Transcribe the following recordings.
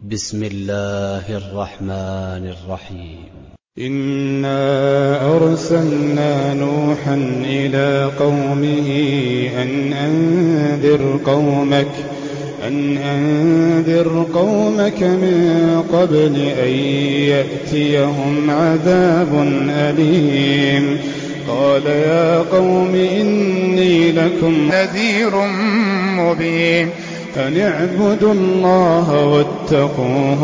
بسم الله الرحمن الرحيم. إنا أرسلنا نوحا إلى قومه أن أنذر قومك من قبل أن يأتيهم عذاب أليم. قال يا قوم إني لكم نذير مبين أن اعبدوا الله واتقوه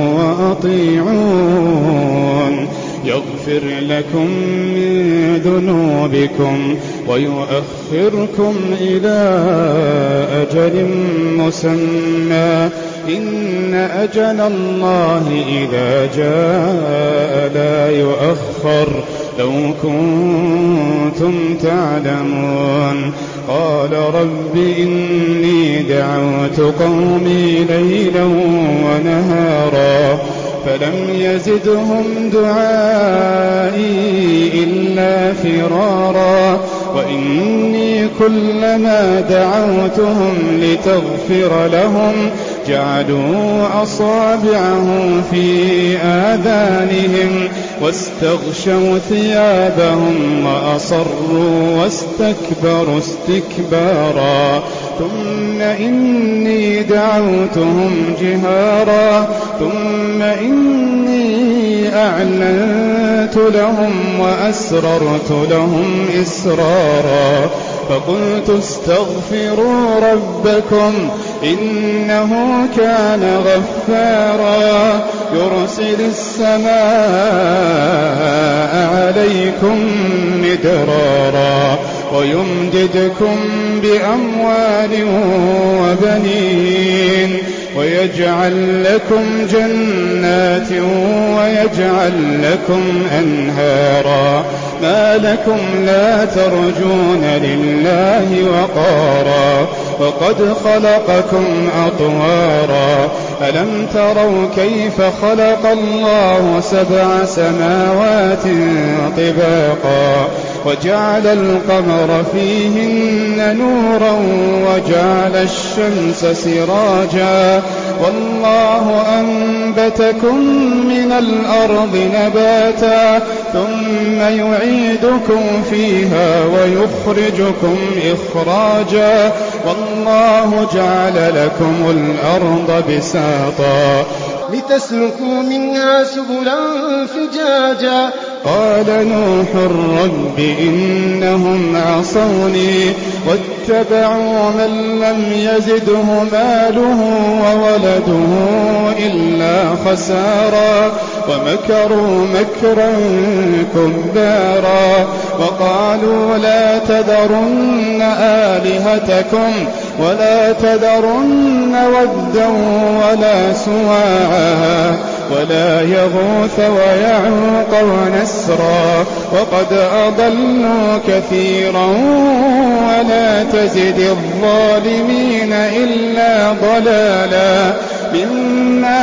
وأطيعون يغفر لكم من ذنوبكم ويؤخركم إلى أجل مسمى إن أجل الله إذا جاء لا يؤخر لو كنتم تعلمون. قال رب إني دعوت قومي ليلا ونهارا فلم يزدهم دعائي إلا فرارا وإني كلما دعوتهم لتغفر لهم جعلوا أصابعهم في آذانهم واستغشوا ثيابهم وأصروا واستكبروا استكبارا ثم إني دعوتهم جهارا ثم إني أعلنت لهم وأسررت لهم إسرارا فقلت استغفروا ربكم إنه كان غفارا يرسل السماء عليكم مدرارا ويمددكم بأموال وبنين ويجعل لكم جنات ويجعل لكم أنهارا ما لكم لا ترجون لله وقارا وقد خلقكم أطوارا ألم تروا كيف خلق الله 7 سماوات طباقا وجعل القمر فيهن نورا وجعل الشمس سراجا والله أنبتكم من الأرض نباتا ثم يعيدكم فيها ويخرجكم إخراجا والله جعل لكم الأرض بساطا لتسلكوا منها سبلا فجاجا. قال نوح رب إنهم عصوني واتبعوا من لم يزده ماله وولده إلا خسارا ومكروا مكرا كبارا وقالوا لا تذرن آلهتكم ولا تذرن ودا ولا سواعا ولا يغوث ويعوق ونسرا وقد أضلوا كثيرا ولا تزد الظالمين إلا ضلالا مما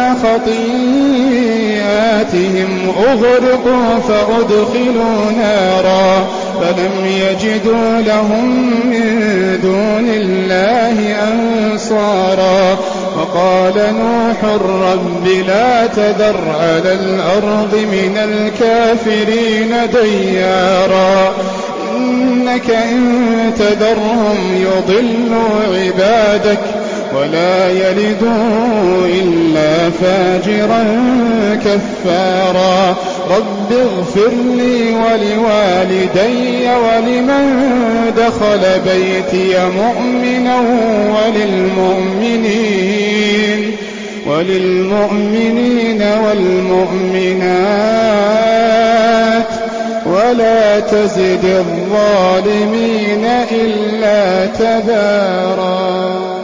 خطيئاتهم أغرقوا فأدخلوا نارا فلم يجدوا لهم من دون الله أنصارا وقال نوح رب لا تذر على الأرض من الكافرين ديارا إنك إن تذرهم يضلوا عبادك ولا يلدوا إلا فاجرا كفارا رب اغفر لي ولوالدي ولمن دخل بيتي مؤمنا وللمؤمنين والمؤمنات ولا تزد الظالمين إلا تبارا.